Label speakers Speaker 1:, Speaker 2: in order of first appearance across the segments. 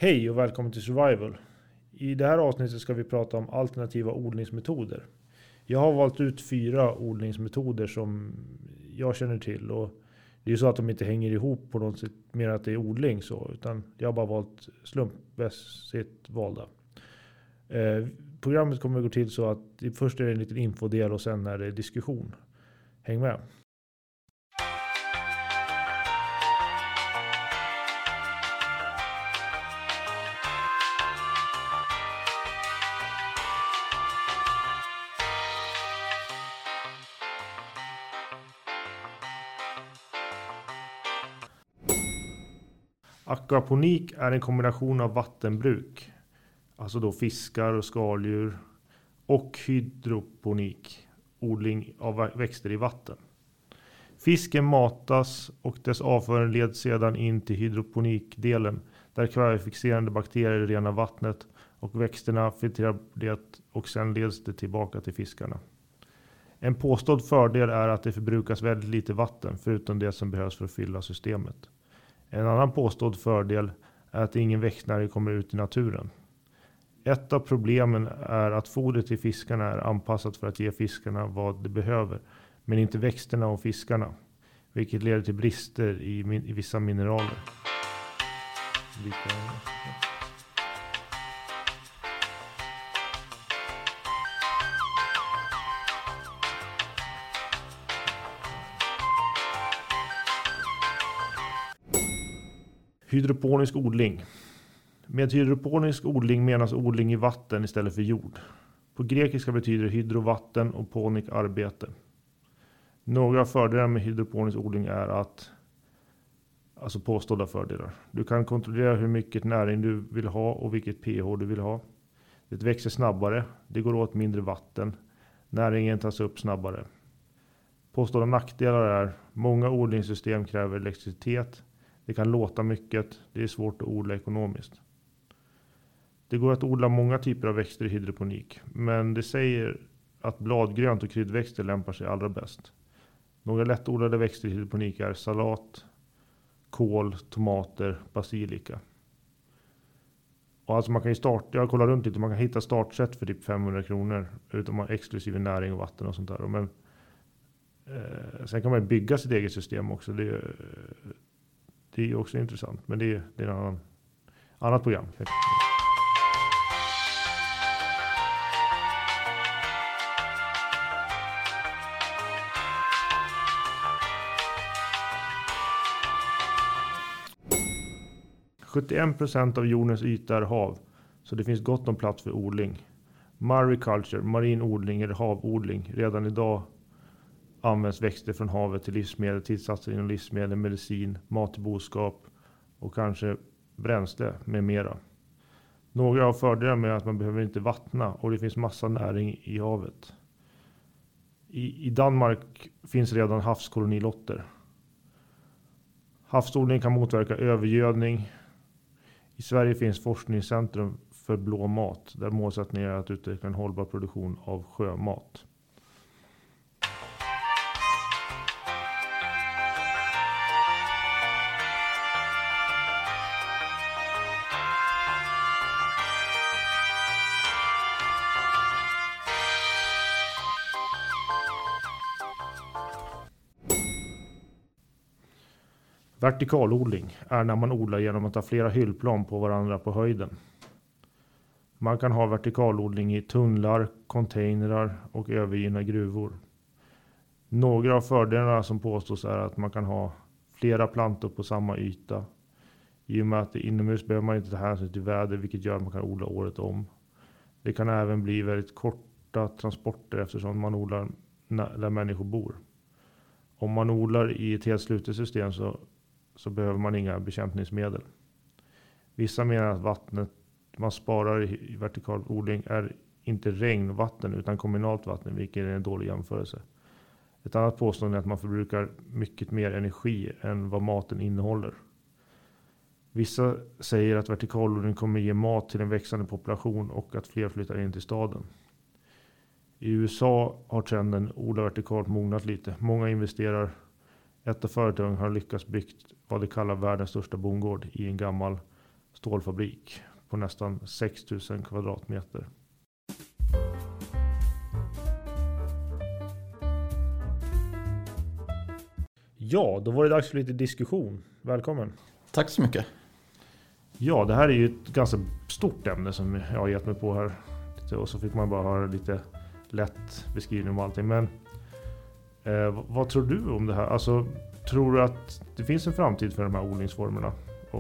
Speaker 1: Hej och välkommen till Survival. I det här avsnittet ska vi prata om alternativa odlingsmetoder. Jag har valt ut 4 odlingsmetoder som jag känner till. Och det är ju så att de inte hänger ihop på något sätt mer att det är odling så. Utan jag har bara valt slumpmässigt valda. Programmet kommer att gå till så att först är det en liten infodel och sen är det diskussion. Häng med! Akvaponik är en kombination av vattenbruk, alltså då fiskar och skaldjur, och hydroponik, odling av växter i vatten. Fisken matas och dess avföring leds sedan in till hydroponikdelen där kvävefixerande bakterier renar vattnet och växterna filtrerar det och sen leds det tillbaka till fiskarna. En påstådd fördel är att det förbrukas väldigt lite vatten förutom det som behövs för att fylla systemet. En annan påstådd fördel är att ingen växtnäring kommer ut i naturen. Ett av problemen är att fodret till fiskarna är anpassat för att ge fiskarna vad de behöver, men inte växterna och fiskarna, vilket leder till brister i vissa mineraler. Hydroponisk odling. Med hydroponisk odling menas odling i vatten istället för jord. På grekiska betyder hydrovatten och ponik arbete. Några fördelar med hydroponisk odling är att, alltså påstådda fördelar. Du kan kontrollera hur mycket näring du vill ha och vilket pH du vill ha. Det växer snabbare, det går åt mindre vatten, näringen tas upp snabbare. Påstådda nackdelar är många odlingssystem kräver elektricitet. Det kan låta mycket, det är svårt att odla ekonomiskt. Det går att odla många typer av växter i hydroponik, men det säger att bladgrönt och kryddväxter lämpar sig allra bäst. Några lättodlade växter i hydroponik är salat, kål, tomater, basilika. Och alltså man kan ju starta, jag kollar runt lite, man kan hitta startsätt för typ 500 kronor utan man exklusive näring och vatten och sånt där. Men sen kan man bygga sitt eget system också. Det är ju också intressant, men det är en annat program. 71% av jordens yta är hav, så det finns gott om plats för odling. Mariculture, marin odling eller havodling, redan idag används växter från havet till livsmedel, tillsatser inom livsmedel, medicin, mat till boskap och kanske bränsle med mera. Några av fördelarna med att man behöver inte vattna och det finns massa näring i havet. I Danmark finns redan havskolonilotter. Havsodling kan motverka övergödning. I Sverige finns forskningscentrum för blå mat där målsättningen är att utveckla en hållbar produktion av sjömat. Vertikalodling är när man odlar genom att ha flera hyllplan på varandra på höjden. Man kan ha vertikalodling i tunnlar, containrar och övergivna gruvor. Några av fördelarna som påstås är att man kan ha flera plantor på samma yta. I och med att det inomhus behöver man inte ta hänsyn till väder, vilket gör att man kan odla året om. Det kan även bli väldigt korta transporter eftersom man odlar där människor bor. Om man odlar i ett helt slutet system så behöver man inga bekämpningsmedel. Vissa menar att vattnet man sparar i vertikal odling är inte regnvatten utan kommunalt vatten, vilket är en dålig jämförelse. Ett annat påstående är att man förbrukar mycket mer energi än vad maten innehåller. Vissa säger att vertikalodling kommer ge mat till en växande population och att fler flyttar in till staden. I USA har trenden odla vertikalt mognat lite. Många investerar. Ett av företagen har lyckats byggt vad de kallar världens största bondgård i en gammal stålfabrik på nästan 6 000 kvadratmeter. Ja, då var det dags för lite diskussion. Välkommen.
Speaker 2: Tack så mycket.
Speaker 1: Ja, det här är ju ett ganska stort ämne som jag har gett mig på här. Och så fick man bara höra lite lätt beskrivning om allting. Men vad tror du om det här? Alltså, tror du att det finns en framtid för de här odlingsformerna?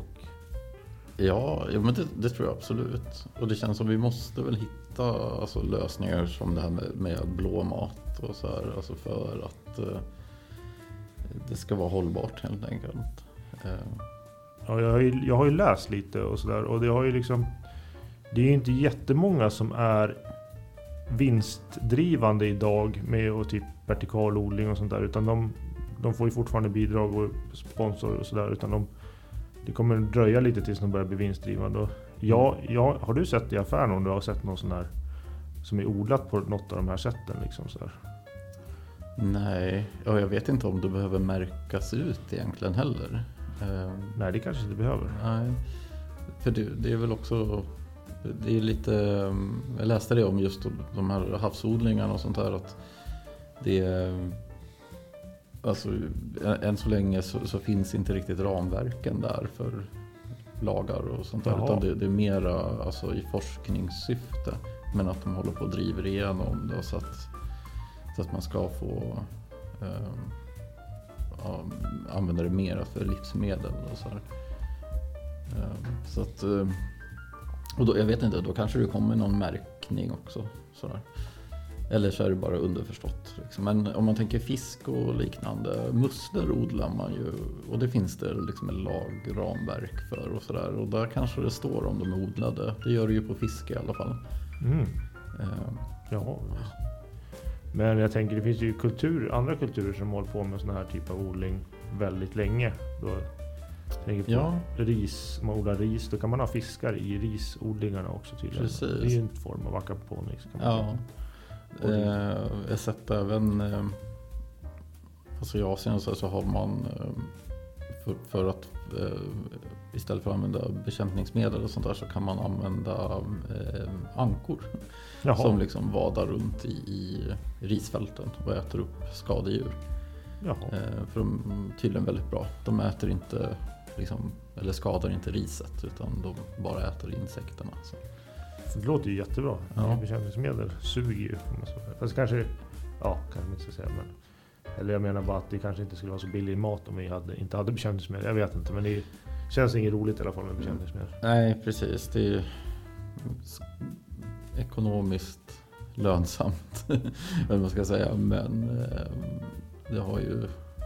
Speaker 2: Ja, men det tror jag absolut. Och det känns som vi måste väl hitta lösningar som det här med blå mat och så här. Alltså för att det ska vara hållbart helt enkelt.
Speaker 1: Ja, jag har ju läst lite och sådär. Och det har ju liksom... Det är ju inte jättemånga som är vinstdrivande idag med och typ vertikalodling och sånt där. Utan de får ju fortfarande bidrag och sponsor och sådär. Utan det kommer dröja lite tills de börjar bli vinstdrivande. Och har du sett i affären om du har sett någon sån här som är odlat på något av de här sätten liksom så här?
Speaker 2: Nej, jag vet inte om det behöver märkas ut egentligen heller.
Speaker 1: Nej, det kanske inte behöver.
Speaker 2: Nej, för det är väl också... Det är lite... Jag läste det om just de här havsodlingarna och sånt där. Att det är... Alltså, än så länge så finns inte riktigt ramverken där för lagar och sånt där. Utan det är mera i forskningssyfte. Men att de håller på och driver igenom det så att man ska få använda det mera för livsmedel och så här. Så att, och då, jag vet inte, då kanske det kommer någon märkning också så där. Eller så är det bara underförstått liksom. Men om man tänker fisk och liknande, musslor odlar man ju, och det finns det liksom en lagramverk för och sådär, och där kanske det står om de är odlade. Det gör det ju på fisk i alla fall.
Speaker 1: Jaha. Men jag tänker, det finns ju andra kulturer som håller på med sån här typ av odling väldigt länge. Då tänker på ris, man odlar ris, då kan man ha fiskar i risodlingarna också tydligen.
Speaker 2: Precis.
Speaker 1: Det är ju en form av aquaponics.
Speaker 2: Jag har sett även i Asien så har man för att istället för att använda bekämpningsmedel och sånt där så kan man använda ankor. Jaha. Som liksom vadar runt i risfälten och äter upp skadedjur. För de är tydligen väldigt bra. De äter inte eller skadar inte riset, utan de bara äter insekterna. Så.
Speaker 1: Det låter ju jättebra. Ja. Bekämpningsmedel suger ju. Fast kanske inte så säga, men eller jag menar bara att det kanske inte skulle vara så billig mat om vi inte hade bekämpningsmedel. Jag vet inte, men det känns inget roligt i alla fall med bekämpningsmedel.
Speaker 2: Nej, precis. Det är ju ekonomiskt lönsamt, vad man ska säga, men det har ju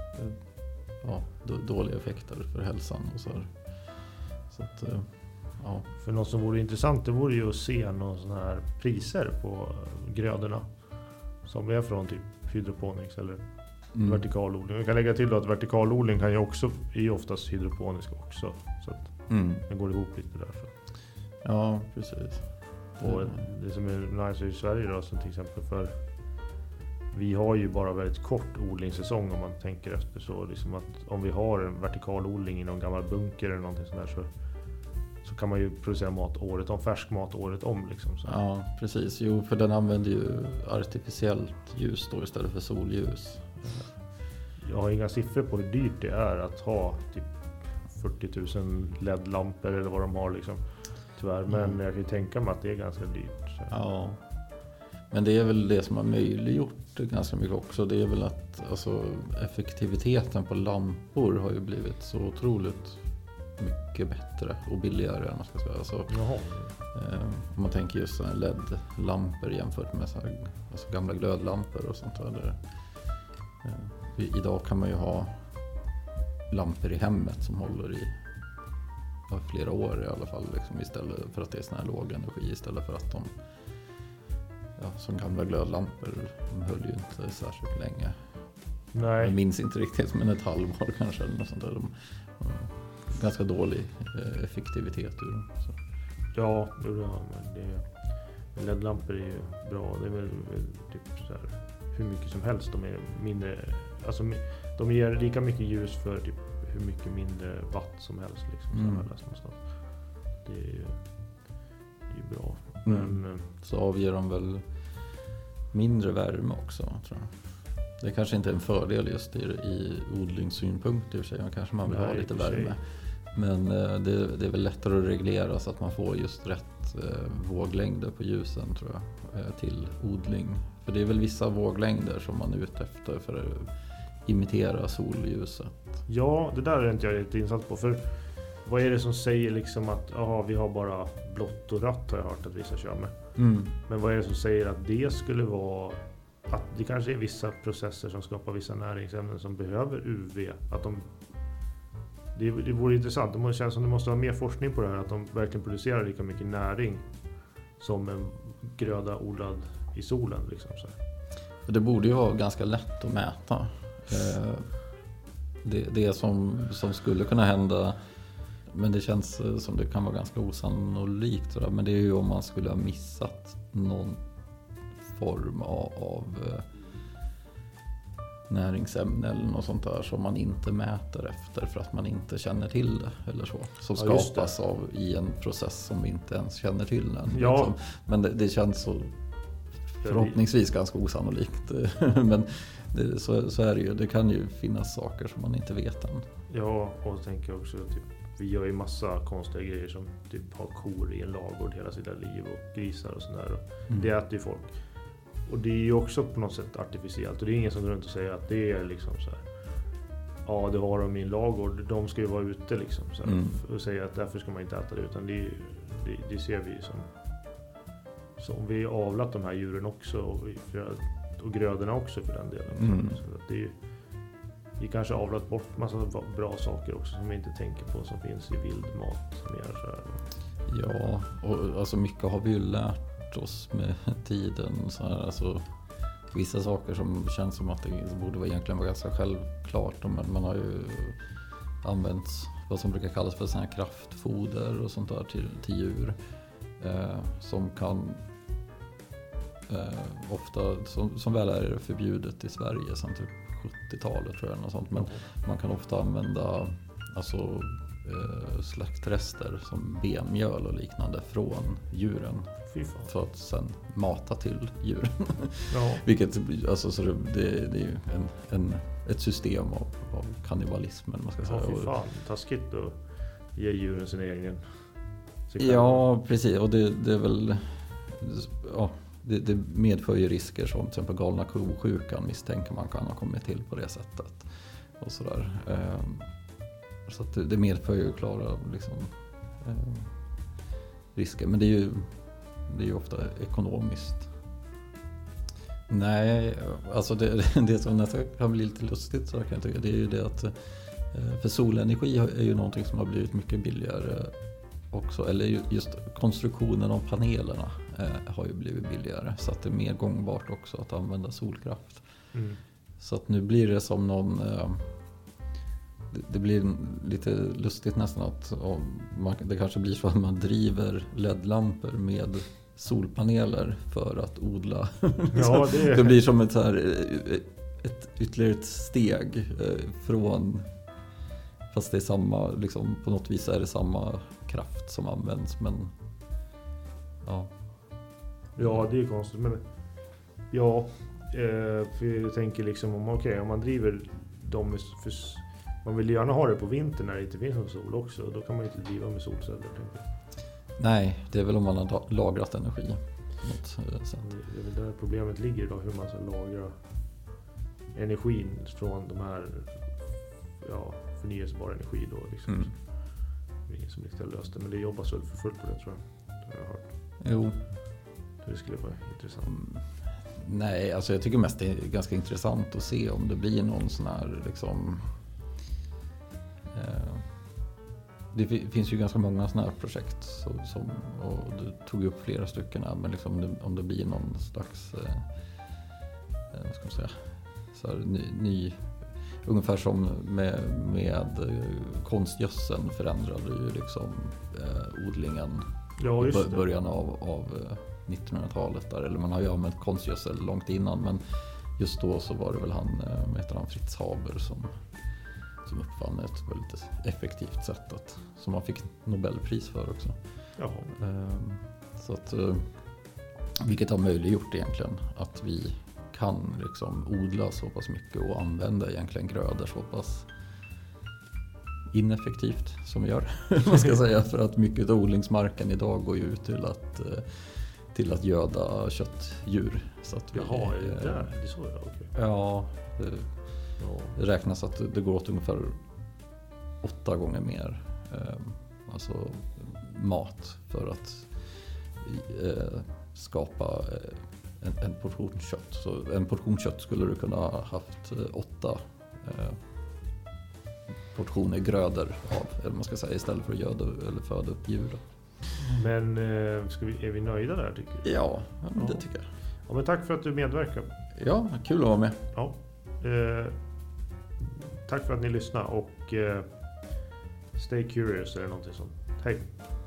Speaker 2: dåliga effekter för hälsan och så här. Så att,
Speaker 1: För något som vore intressant, det vore ju att se någon sån här priser på grödorna som är från typ hydroponics eller vertikalodling. Jag kan lägga till då att vertikalodling är ju oftast hydroponisk också, så att det går ihop lite där. Så.
Speaker 2: Ja, precis.
Speaker 1: Och det som är nice i Sverige då, som till exempel för vi har ju bara väldigt kort odlingssäsong om man tänker efter, så liksom att om vi har en vertikalodling i någon gammal bunker eller någonting sånt där så kan man ju producera mat året om, färsk mat året om liksom. Så.
Speaker 2: Ja, precis. Jo, för den använder ju artificiellt ljus då istället för solljus.
Speaker 1: Jag har inga siffror på hur dyrt det är att ha typ 40 000 LED-lampor eller vad de har liksom. Tyvärr, men jag kan ju tänka mig att det är ganska dyrt. Så.
Speaker 2: Ja, men det är väl det som har möjliggjort det ganska mycket också. Det är väl att effektiviteten på lampor har ju blivit så otroligt mycket bättre och billigare än man ska säga. Om man tänker just sådana LED-lampor jämfört med gamla glödlampor och sånt där. Idag kan man ju ha lampor i hemmet som håller i flera år i alla fall liksom, istället för att det är sån här låg energi, istället för att de som gamla glödlampor, de höll ju inte särskilt länge.
Speaker 1: Nej.
Speaker 2: Jag minns inte riktigt, men ett halvår kanske eller något sånt där. Ganska dålig effektivitet ur dem. Så.
Speaker 1: Ja, men LED-lampor är ju bra. Det är väl typ så här, hur mycket som helst. De är mindre, alltså de ger lika mycket ljus för typ hur mycket mindre watt som helst liksom. det är ju bra.
Speaker 2: Men så avger de väl mindre värme också, tror jag. Det kanske inte är en fördel just i odlingssynpunkt i och för sig. Kanske man vill ha lite värme. Men det är väl lättare att reglera så att man får just rätt våglängder på ljusen, tror jag, till odling. För det är väl vissa våglängder som man är ute efter för att imitera solljuset.
Speaker 1: Ja, det där är inte jag riktigt insatt på. För vad är det som säger liksom att vi har bara blått och rött, har jag hört att vissa kör med. Men vad är det som säger att det skulle vara att det kanske är vissa processer som skapar vissa näringsämnen som behöver UV, att det vore intressant. Det känns som det måste vara mer forskning på det här, att de verkligen producerar lika mycket näring som en gröda odlad i solen liksom, så här.
Speaker 2: Det borde ju vara ganska lätt att mäta. Det som skulle kunna hända, men det känns som det kan vara ganska osannolikt, men det är ju om man skulle ha missat någon form av näringsämne eller något sånt där som man inte mäter efter för att man inte känner till det eller så. Som skapas i en process som vi inte ens känner till än.
Speaker 1: Ja.
Speaker 2: Liksom. Men det känns så förhoppningsvis ganska osannolikt. Men så är det ju. Det kan ju finnas saker som man inte vet än.
Speaker 1: Ja, och jag tänker också typ, vi gör ju massa konstiga grejer som typ har kor i en ladugård hela sitt liv och grisar och sådär. Det äter ju folk. Och det är ju också på något sätt artificiellt. Och det är ingen som går runt och säger att det är liksom så här. Ja, det har de i en ladugård. De ska ju vara ute liksom. Så här, och säga att därför ska man inte äta det. Utan det ser vi som... Så om vi avlat de här djuren också. Och grödorna också för den delen. Så att det är ju... Vi kanske avlat bort massa bra saker också som vi inte tänker på. Som finns i vild mat. Mer så här.
Speaker 2: Ja, och alltså mycket har vi ju lärt oss med tiden. Så här, alltså, vissa saker som känns som att det borde egentligen vara ganska självklart. Men man har ju använt vad som brukar kallas för såna här kraftfoder och sånt där till djur. Som kan ofta, som väl är förbjudet i Sverige sedan typ 70-talet tror jag. Något sånt. Men man kan ofta använda alltså, slaktrester som benmjöl och liknande från djuren för att sen mata till djuren. Ja. Vilket alltså, så det är ju ett system av kannibalismen, man ska säga.
Speaker 1: Ja, fy fan, taskigt att ge djuren sin egen.
Speaker 2: Ja, precis. Och det är väl det medför ju risker som till exempel galna ko-sjukan misstänker man kan ha kommit till på det sättet och sådär. Så att det medför ju klara liksom, risker. Men det är ju ofta ekonomiskt. Nej, alltså det som nästan kan bli lite lustigt så kan jag tycka, det är ju det att för solenergi är ju någonting som har blivit mycket billigare också. Eller just konstruktionen av panelerna har ju blivit billigare. Så att det är mer gångbart också att använda solkraft. Så att nu blir det som någon... Det blir lite lustigt nästan att det kanske blir så att man driver LED-lampor med solpaneler för att odla. Ja, det blir som ett ytterligare ett steg från, fast det är samma, liksom, på något vis är det samma kraft som används, men ja.
Speaker 1: Ja, det är konstigt, men ja, för jag tänker liksom om man driver dem för, man vill gärna ha det på vintern när det inte finns någon sol också, då kan man ju inte driva med solceller.
Speaker 2: Nej, det är väl om man har lagrat energi på något sätt.
Speaker 1: Det är väl där problemet ligger då, hur man ska lagra energin från de här förnyelsebar energi då liksom. Det är ingen som riktigt har löst det, men det jobbas väl för fullt på det, tror jag. Det har jag hört.
Speaker 2: Jo.
Speaker 1: Det skulle vara intressant.
Speaker 2: Nej, alltså jag tycker mest det är ganska intressant att se om det blir någon sån här liksom... Det finns ju ganska många såna här projekt och du tog upp flera stycken här, men liksom om det blir någon slags vad ska man säga, så här, ny ungefär som med konstgödseln förändrade ju liksom odlingen i början av 1900-talet där, eller man har ju använt konstgödsel långt innan, men just då så var det väl han Fritz Haber som uppfann ett väldigt effektivt sätt som man fick Nobelpris för också. Så att, vilket har möjliggjort egentligen att vi kan liksom odla så pass mycket och använda egentligen grödor så pass ineffektivt som vi gör. Man ska säga, för att mycket av odlingsmarken idag går ju ut till att göda köttdjur. Så att
Speaker 1: Jaha, det är så okay.
Speaker 2: Ja, det räknas att det går åt ungefär 8 gånger mer alltså mat för att skapa en portion kött. Så en portion kött skulle du kunna ha haft 8 portioner grödor av, eller man ska säga, istället för att göda eller föda upp djur.
Speaker 1: Men är vi nöjda där, tycker du?
Speaker 2: Ja, det tycker jag.
Speaker 1: Ja, men tack för att du medverkar.
Speaker 2: Ja, kul att vara med.
Speaker 1: Ja. Tack för att ni lyssnade och stay curious eller någonting sånt. Hej!